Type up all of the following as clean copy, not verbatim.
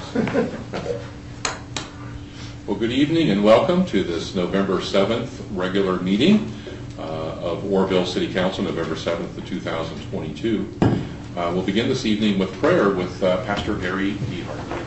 Well, good evening and welcome to this November 7th regular meeting of Oroville City Council, November 7th of 2022. We'll begin this evening with prayer with Pastor Gary Dehart.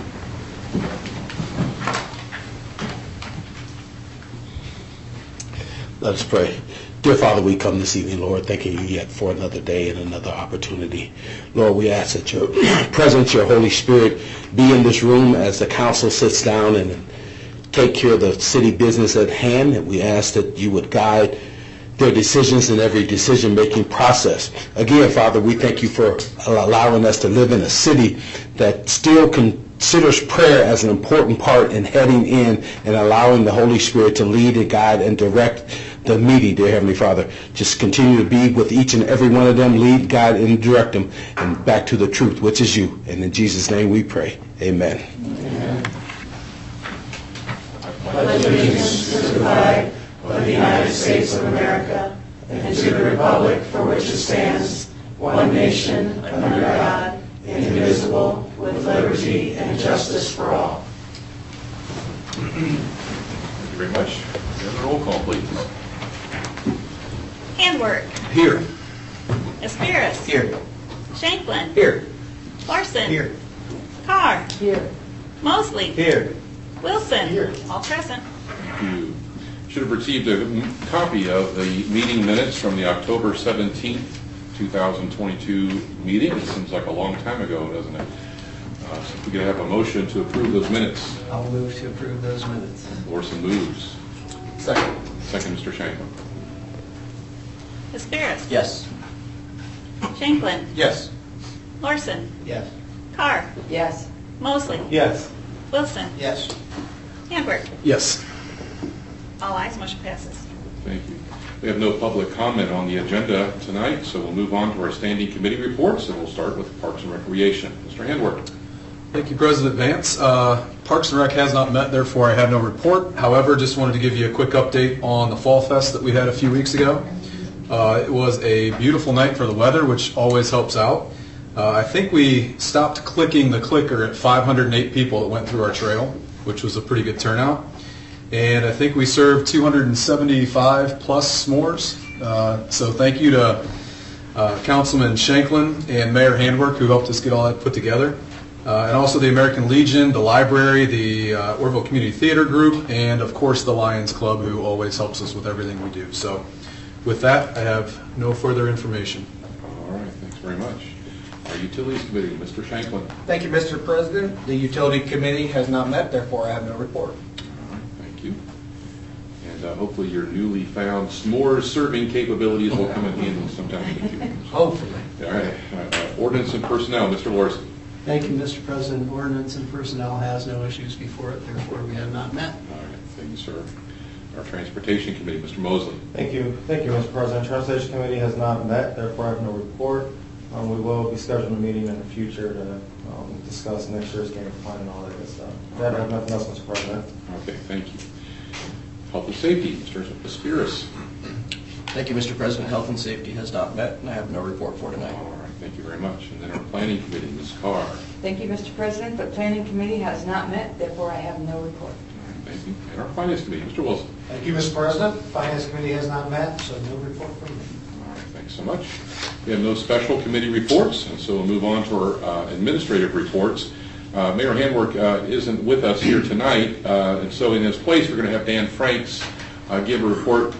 Let us pray. Dear Father, we come this evening, Lord, thanking you yet for another day and another opportunity. Lord, we ask that your presence, your Holy Spirit, be in this room as the council sits down and take care of the city business at hand. And we ask that you would guide their decisions in every decision-making process. Again, Father, we thank you for allowing us to live in a city that still considers prayer as an important part in heading in and allowing the Holy Spirit to lead and guide and direct the meeting, dear Heavenly Father. Just continue to be with each and every one of them, lead, guide, and direct them, and back to the truth, which is you. And in Jesus' name we pray. Amen. Amen. I pledge allegiance to the flag of the United States of America and to the republic for which it stands, one nation, under God, indivisible, with liberty and justice for all. Thank you very much. Roll call, please. Handwork. Here. Aspiris. Here. Shanklin. Here. Larson. Here. Carr. Here. Mosley. Here. Wilson. Here. All present. You should have received a copy of the meeting minutes from the October 17th, 2022 meeting. It seems like a long time ago, doesn't it? So if we could have a motion to approve those minutes. I'll move to approve those minutes. Larson moves. Second. Second, Mr. Shanklin. Aspiris. Yes. Shanklin. Yes. Larson. Yes. Carr. Yes. Mosley. Yes. Wilson. Yes. Handwork. Yes. All ayes. Motion passes. Thank you. We have no public comment on the agenda tonight, so we'll move on to our standing committee reports, and we'll start with Parks and Recreation. Mr. Handwork. Thank you, President Vance. Parks and Rec has not met, therefore I have no report. However, just wanted to give you a quick update on the Fall Fest that we had a few weeks ago. It was a beautiful night for the weather, which always helps out. I think we stopped clicking the clicker at 508 people that went through our trail, which was a pretty good turnout. And I think we served 275 plus s'mores. So thank you to Councilman Shanklin and Mayor Handwork, who helped us get all that put together. And also the American Legion, the library, the Oroville Community Theater Group, and of course the Lions Club, who always helps us with everything we do. So with that, I have no further information. All right, thanks very much. Our Utilities Committee, Mr. Shanklin. Thank you, Mr. President. The Utility Committee has not met, therefore I have no report. All right, thank you. And hopefully your newly found s'mores serving capabilities will come in handy sometime in the future. Hopefully. All right, Ordinance and Personnel, Mr. Larson. Thank you, Mr. President. Ordinance and Personnel has no issues before it, therefore we have not met. All right, thank you, sir. Our Transportation Committee, Mr. Mosley. Thank you, Mr. President. Transportation Committee has not met, therefore I have no report. We will be scheduling a meeting in the future to discuss next year's game plan and all that good stuff. I have nothing else, Mr. President. Okay, thank you. Health and Safety, Mr. Aspiris. Thank you, Mr. President. Health and Safety has not met, and I have no report for tonight. All right, thank you very much. And then our Planning Committee, Ms. Carr. Thank you, Mr. President. The Planning Committee has not met, therefore I have no report. Thank you. And our Finance Committee, Mr. Wilson. Thank you, Mr. President. Finance Committee has not met, so no report from me. All right, thanks so much. We have no special committee reports, and so we'll move on to our administrative reports. Mayor Handwork isn't with us here tonight, and so in his place we're going to have Dan Franks give a report.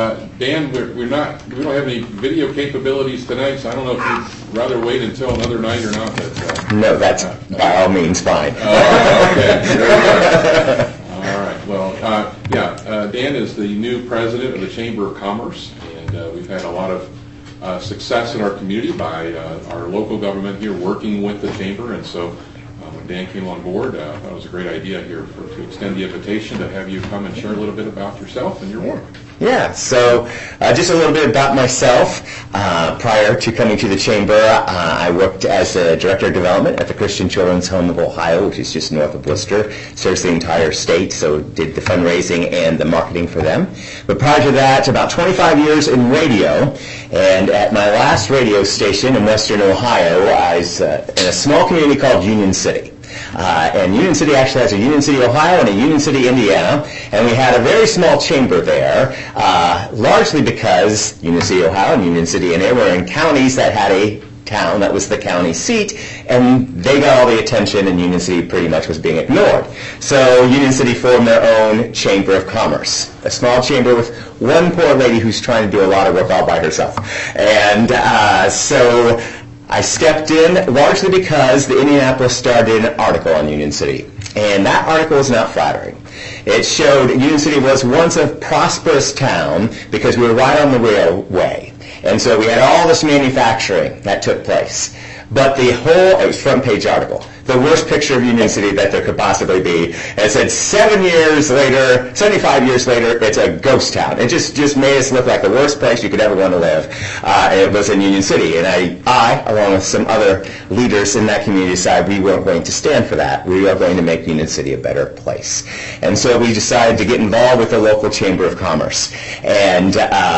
Dan, we don't have any video capabilities tonight, so I don't know if you'd rather wait until another night or not. But, no, that's by all means fine. Okay, very good. All right. Well, Dan is the new president of the Chamber of Commerce, and we've had a lot of success in our community by our local government here working with the Chamber, and so when Dan came on board, I thought it was a great idea here to extend the invitation to have you come and share a little bit about yourself and your work. Yeah, so just a little bit about myself. Prior to coming to the Chamber, I worked as a Director of Development at the Christian Children's Home of Ohio, which is just north of Worcester. Serves the entire state, so did the fundraising and the marketing for them. But prior to that, about 25 years in radio, and at my last radio station in Western Ohio, I was in a small community called Union City. And Union City actually has a Union City, Ohio, and a Union City, Indiana. And we had a very small chamber there, largely because Union City, Ohio, and Union City, Indiana were in counties that had a town that was the county seat, and they got all the attention, and Union City pretty much was being ignored. So Union City formed their own Chamber of Commerce, a small chamber with one poor lady who's trying to do a lot of work all by herself. And so I stepped in largely because the Indianapolis Star did an article on Union City, and that article is not flattering. It showed Union City was once a prosperous town because we were right on the railway. And so we had all this manufacturing that took place. But it was a front page article, the worst picture of Union City that there could possibly be. And it said 75 years later, it's a ghost town. It just made us look like the worst place you could ever want to live. It was in Union City. And I, along with some other leaders in that community, decided we weren't going to stand for that. We are going to make Union City a better place. And so we decided to get involved with the local Chamber of Commerce. And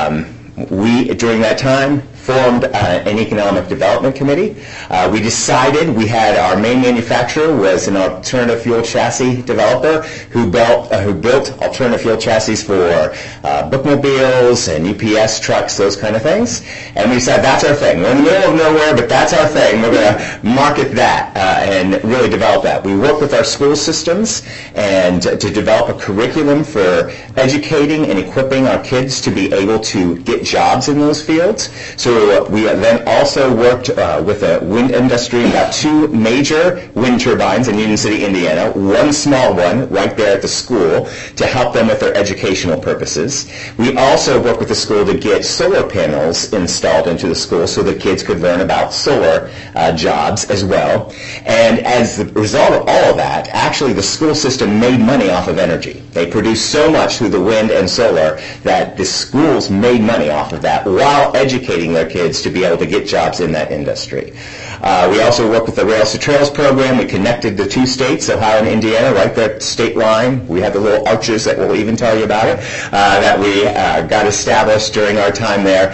we, during that time, formed an economic development committee. We decided our main manufacturer was an alternative fuel chassis developer who built alternative fuel chassis for bookmobiles and UPS trucks, those kind of things. And we decided that's our thing. We're in the middle of nowhere, but that's our thing. We're going to market that and really develop that. We work with our school systems and to develop a curriculum for educating and equipping our kids to be able to get jobs in those fields. So we then also worked with the wind industry, got 2 major wind turbines in Union City, Indiana, one small one right there at the school to help them with their educational purposes. We also worked with the school to get solar panels installed into the school so the kids could learn about solar jobs as well. And as the result of all of that, actually the school system made money off of energy. They produced so much through the wind and solar that the schools made money off of that while educating their kids to be able to get jobs in that industry. We also work with the Rails to Trails program. We connected the 2 states, Ohio and Indiana, right there at the state line. We have the little arches that we'll even tell you about it, that we got established during our time there.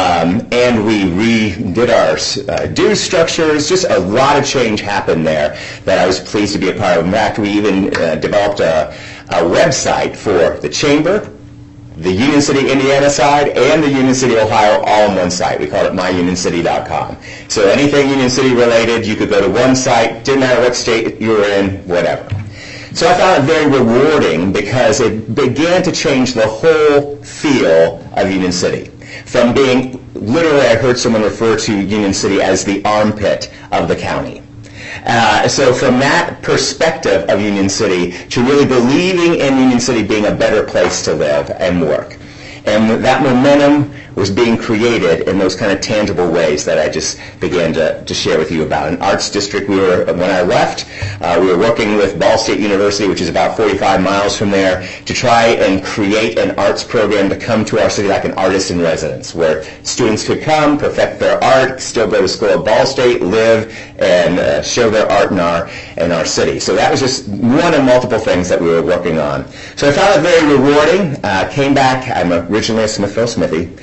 And we redid our dues structures. Just a lot of change happened there that I was pleased to be a part of. In fact, we even developed a website for the Chamber, the Union City, Indiana side, and the Union City, Ohio, all on one site. We call it myunioncity.com. So anything Union City related, you could go to one site, didn't matter what state you were in, whatever. So I found it very rewarding because it began to change the whole feel of Union City. From being, literally I heard someone refer to Union City as the armpit of the county. So from that perspective of Union City to really believing in Union City being a better place to live and work. And that momentum was being created in those kind of tangible ways that I just began to share with you about. In Arts District, when I left, we were working with Ball State University, which is about 45 miles from there, to try and create an arts program to come to our city like an artist in residence, where students could come, perfect their art, still go to school at Ball State, live, and show their art in our city. So that was just one of multiple things that we were working on. So I found it very rewarding. Came back. I'm originally a Smithville Smithy.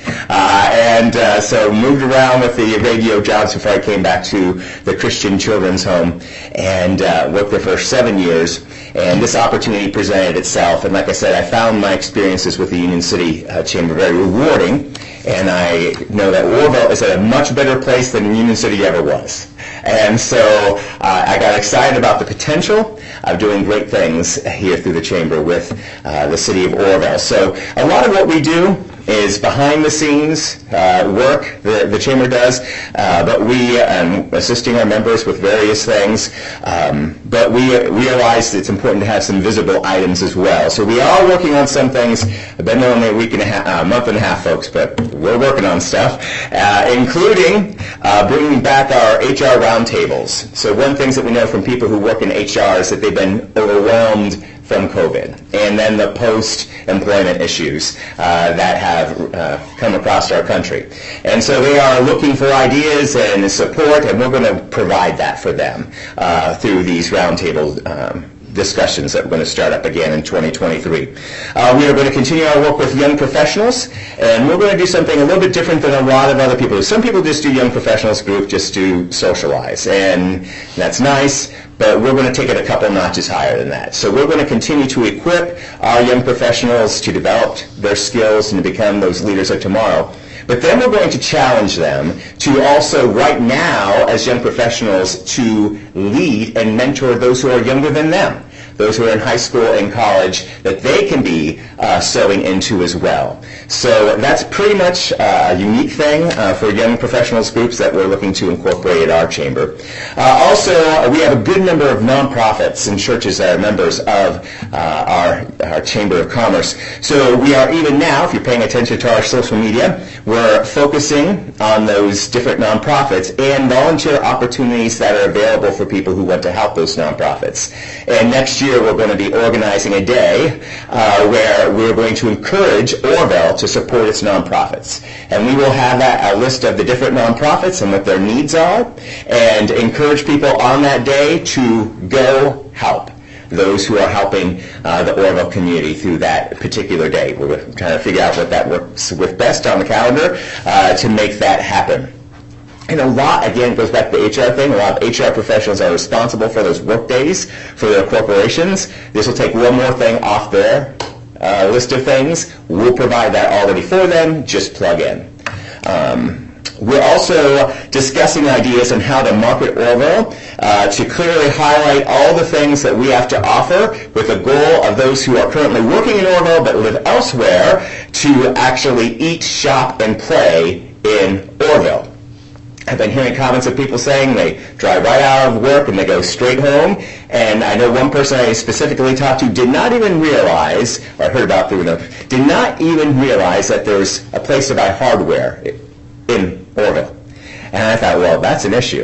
So moved around with the radio jobs before I came back to the Christian Children's Home and worked there for 7 years. And this opportunity presented itself. And like I said, I found my experiences with the Union City Chamber very rewarding. And I know that Orrville is at a much better place than Union City ever was. And so I got excited about the potential of doing great things here through the Chamber with the city of Orrville. So a lot of what we do is behind the scenes work the Chamber does, but we assisting our members with various things, but we realized it's important to have some visible items as well. So we are working on some things. I've been only a month and a half, folks, but we're working on stuff, including bringing back our HR roundtables. So one thing that we know from people who work in HR is that they've been overwhelmed from COVID, and then the post-employment issues that have come across our country. And so they are looking for ideas and support, and we're going to provide that for them through these roundtable discussions that we're going to start up again in 2023. We are going to continue our work with young professionals, and we're going to do something a little bit different than a lot of other people. Some people just do young professionals group just to socialize, and that's nice, but we're going to take it a couple notches higher than that. So we're going to continue to equip our young professionals to develop their skills and to become those leaders of tomorrow. But then we're going to challenge them to also, right now, as young professionals, to lead and mentor those who are younger than them, those who are in high school and college, that they can be sowing into as well. So that's pretty much a unique thing for young professionals groups that we're looking to incorporate at our chamber. Also, we have a good number of nonprofits and churches that are members of our Chamber of Commerce. So we are, even now, if you're paying attention to our social media, we're focusing on those different nonprofits and volunteer opportunities that are available for people who want to help those nonprofits. And next year we're going to be organizing a day where we're going to encourage Orville to support its nonprofits. And we will have a list of the different nonprofits and what their needs are, and encourage people on that day to go help those who are helping the Orville community through that particular day. We're trying to figure out what that works with best on the calendar to make that happen. And a lot, again, goes back to the HR thing. A lot of HR professionals are responsible for those work days for their corporations. This will take one more thing off their list of things. We'll provide that already for them. Just plug in. We're also discussing ideas on how to market Orville to clearly highlight all the things that we have to offer, with the goal of those who are currently working in Orville but live elsewhere to actually eat, shop, and play in Orville. I've been hearing comments of people saying they drive right out of work and they go straight home. And I know one person I specifically talked to did not even realize, or I heard about through another, did not even realize that there's a place to buy hardware in Orville. And I thought, well, that's an issue.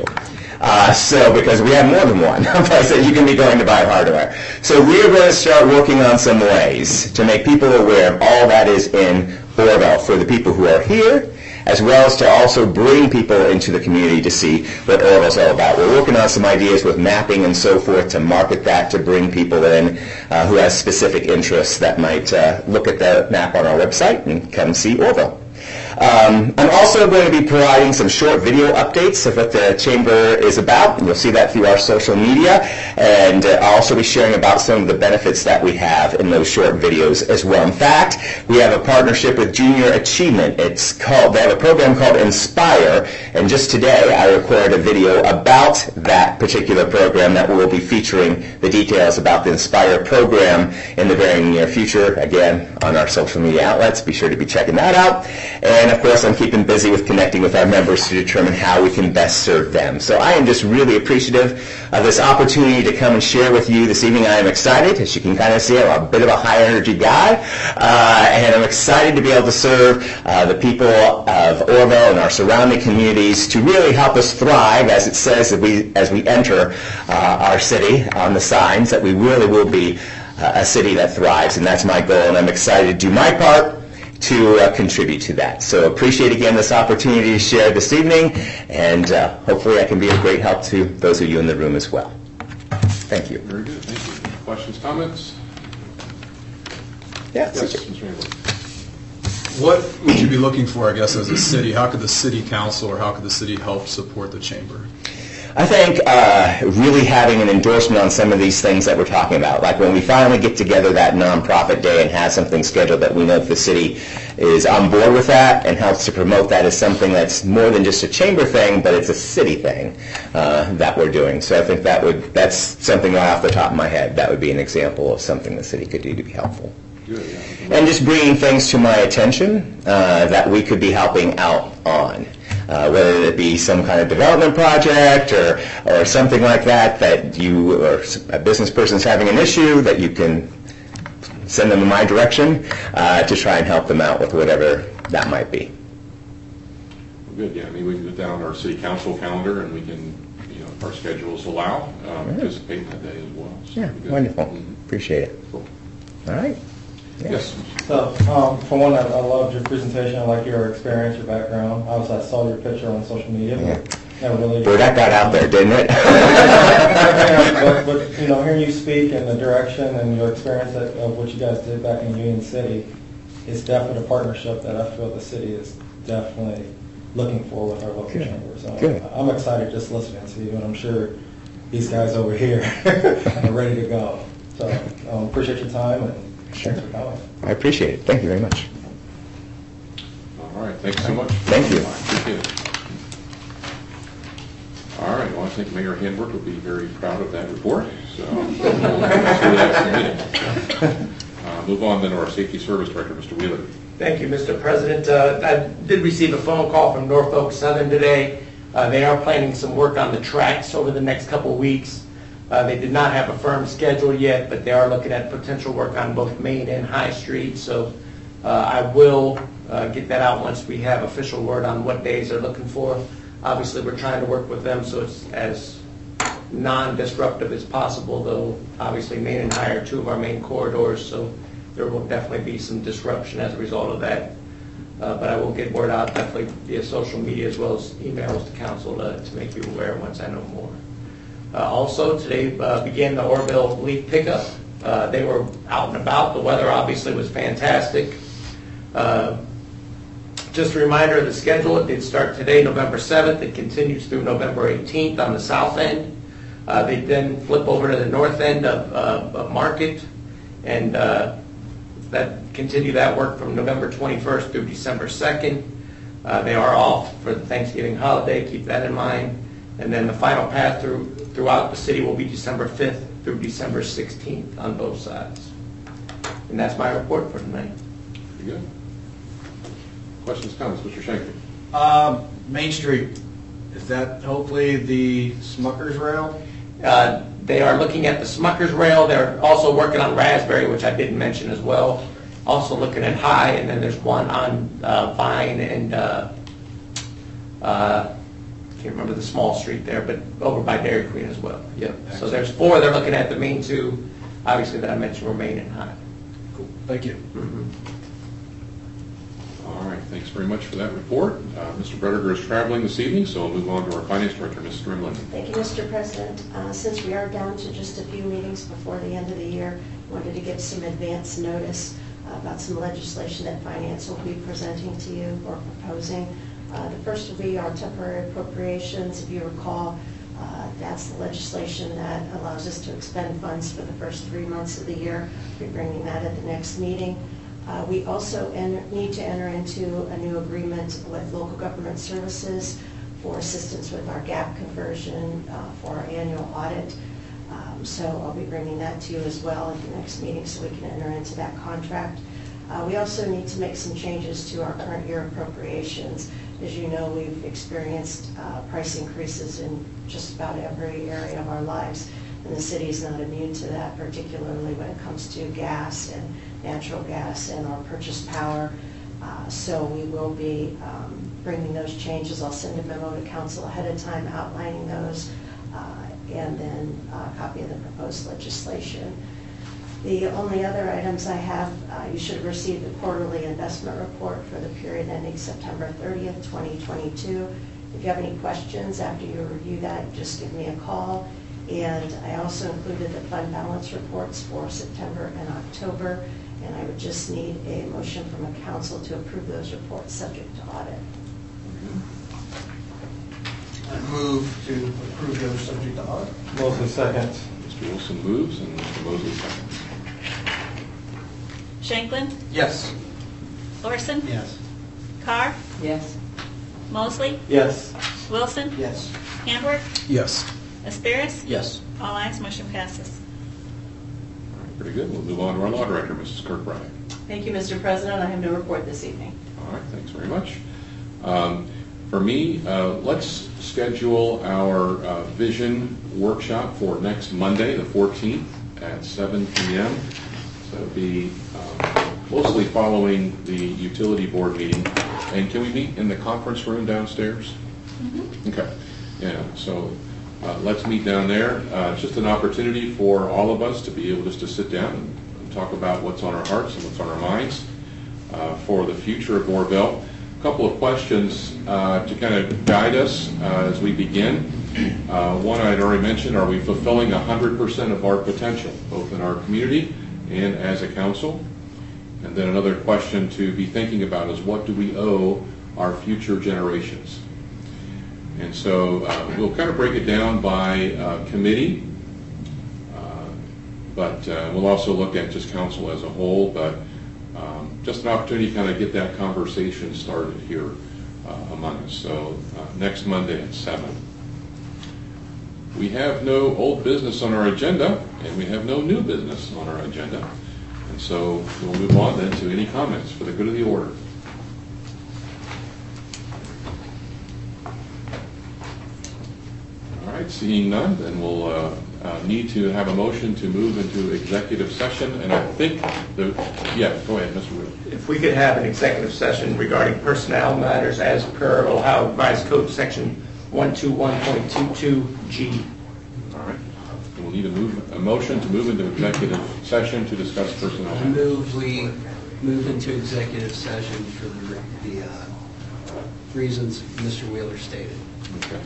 Because we have more than one place that you can be going to buy hardware. So we are going to start working on some ways to make people aware of all that is in Orville for the people who are here, as well as to also bring people into the community to see what Orville's all about. We're working on some ideas with mapping and so forth to market that, to bring people in who have specific interests that might look at the map on our website and come see Orville. I'm also going to be providing some short video updates of what the Chamber is about. You'll see that through our social media, and I'll also be sharing about some of the benefits that we have in those short videos as well. In fact, we have a partnership with Junior Achievement. They have a program called Inspire, and just today I recorded a video about that particular program that will be featuring the details about the Inspire program in the very near future, again, on our social media outlets. Be sure to be checking that out. And of course, I'm keeping busy with connecting with our members to determine how we can best serve them. So I am just really appreciative of this opportunity to come and share with you this evening. I am excited. As you can kind of see, I'm a bit of a high-energy guy, and I'm excited to be able to serve the people of Orville and our surrounding communities to really help us thrive, as it says as we enter our city on the signs, that we really will be a city that thrives, and that's my goal, and I'm excited to do my part to contribute to that. So appreciate again this opportunity to share this evening, and hopefully I can be of great help to those of you in the room as well. Thank you. Very good. Thank you. Questions, comments? Yes. Mr. Randall. What would you be looking for, I guess, as a city? How could the city council or how could the city help support the chamber? I think really having an endorsement on some of these things that we're talking about, like when we finally get together that nonprofit day and have something scheduled that we know the city is on board with that and helps to promote that as something that's more than just a chamber thing, but it's a city thing that we're doing. So I think that's something right off the top of my head. That would be an example of something the city could do to be helpful. Good, yeah. And just bringing things to my attention that we could be helping out on. Whether it be some kind of development project or something like that you or a business person's having an issue, that you can send them in my direction to try and help them out with whatever that might be. Good, yeah. I mean, we can put that on our city council calendar, and we can, if our schedules allow, participate in that day as well. So Yeah, wonderful. Appreciate it. Cool. All right. Yeah. Yes. So, for one, I loved your presentation. I like your experience, your background. Obviously, I saw your picture on social media. Yeah. never really. Boy, that got out there, didn't it? But hearing you speak and the direction and your experience of what you guys did back in Union City, it's definitely a partnership that I feel the city is definitely looking for with our local chamber. So Good. I'm excited just listening to you, and I'm sure these guys over here are ready to go. So appreciate your time and thanks for coming. I appreciate it. Thank you very much. All right, thanks so much. Thank you. Appreciate it. All right, well, I think Mayor Handwork would be very proud of that report. So, move on then to our Safety Service Director, Mr. Wheeler. Thank you, Mr. President. I did receive a phone call from Norfolk Southern today. They are planning some work on the tracks over the next couple of weeks. They did not have a firm schedule yet, but they are looking at potential work on both Main and High Street. So I will get that out once we have official word on what days they're looking for. Obviously, we're trying to work with them so it's as non-disruptive as possible, though obviously Main and High are two of our main corridors, so there will definitely be some disruption as a result of that. But I will get word out definitely via social media as well as emails to council to make you aware once I know more. Also, today began the Orville leaf pickup. They were out and about. The weather obviously was fantastic. Just a reminder of the schedule. It did start today, November 7th. It continues through November 18th on the south end. They then flip over to the north end of Market and continue that work from November 21st through December 2nd. They are off for the Thanksgiving holiday. Keep that in mind. And then the final pass throughout the city will be December 5th through December 16th on both sides. And that's my report for tonight. Very good. Questions, comments, Mr. Shankman? Main Street, is that hopefully the Smuckers rail? They are looking at the Smuckers rail. They're also working on Raspberry, which I didn't mention as well. Also looking at High, and then there's one on Vine and I can't remember the small street there, but over by Dairy Queen as well. Yep. So there's four. They're looking at the main two, obviously, that I mentioned were Main and High. Cool. Thank you. Mm-hmm. All right, thanks very much for that report. Mr. Brediger is traveling this evening, so we'll move on to our Finance Director, Ms. Strimlin. Thank you, Mr. President. Since we are down to just a few meetings before the end of the year, I wanted to give some advance notice about some legislation that Finance will be presenting to you or proposing. The first will be our temporary appropriations. If you recall, that's the legislation that allows us to expend funds for the first 3 months of the year. We'll be bringing that at the next meeting. We also need to enter into a new agreement with local government services for assistance with our gap conversion for our annual audit. So I'll be bringing that to you as well at the next meeting so we can enter into that contract. We also need to make some changes to our current year appropriations. As you know, we've experienced price increases in just about every area of our lives, and the city is not immune to that, particularly when it comes to gas and natural gas and our purchase power. So we will be bringing those changes. I'll send a memo to council ahead of time outlining those, and then a copy of the proposed legislation. The only other items I have, you should have received the quarterly investment report for the period ending September 30th, 2022. If you have any questions after you review that, just give me a call. And I also included the fund balance reports for September and October, and I would just need a motion from a council to approve those reports subject to audit. I move to approve those subject to audit. Mosley second. Mr. Wilson moves and Mr. Mosley seconds. Shanklin, Yes. Orson, Yes. Carr, Yes. Mosley, Yes. Wilson, Yes. Handwork, Yes. Aspirus. Yes. All ayes, motion passes. All right, pretty good. We'll move on to our Law Director, Mrs. Kirkbride. Thank you, Mr. President. I have no report this evening. All right, thanks very much. For me, let's schedule our vision workshop for next Monday, the 14th at 7 p.m. So it'll be mostly following the utility board meeting. And can we meet in the conference room downstairs? Mm-hmm. Okay. Yeah, so let's meet down there. It's just an opportunity for all of us to be able just to sit down and talk about what's on our hearts and what's on our minds for the future of Orville. A couple of questions to kind of guide us as we begin. One I'd already mentioned, are we fulfilling 100% of our potential, both in our community and as a council? And then another question to be thinking about is, what do we owe our future generations? And so we'll kind of break it down by committee, but we'll also look at just council as a whole, but just an opportunity to kind of get that conversation started here among us. So next Monday at 7. We have no old business on our agenda, and we have no new business on our agenda. And so we'll move on then to any comments for the good of the order. All right, seeing none, then we'll need to have a motion to move into executive session. And I think, go ahead, Mr. Wheeler. If we could have an executive session regarding personnel matters as per Ohio Revised Code Section 121.22G. All right. We'll need a motion to move into executive session to discuss personnel I matters. we move into executive session for the reasons Mr. Wheeler stated. Okay.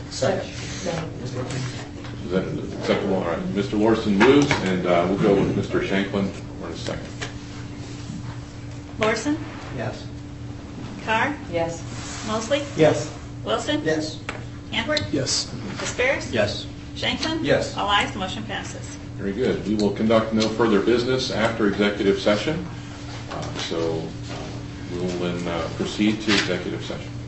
Is that acceptable? All right. Mr. Lorson moves, and we'll go with Mr. Shanklin for a second. Lorson, Yes. Carr, Yes. Mosley, Yes. Wilson, Yes. Antwerp, Yes. Disparis, Yes. Shanklin. Yes. All ayes, the motion passes. Very good. We will conduct no further business after executive session. So we'll then proceed to executive session.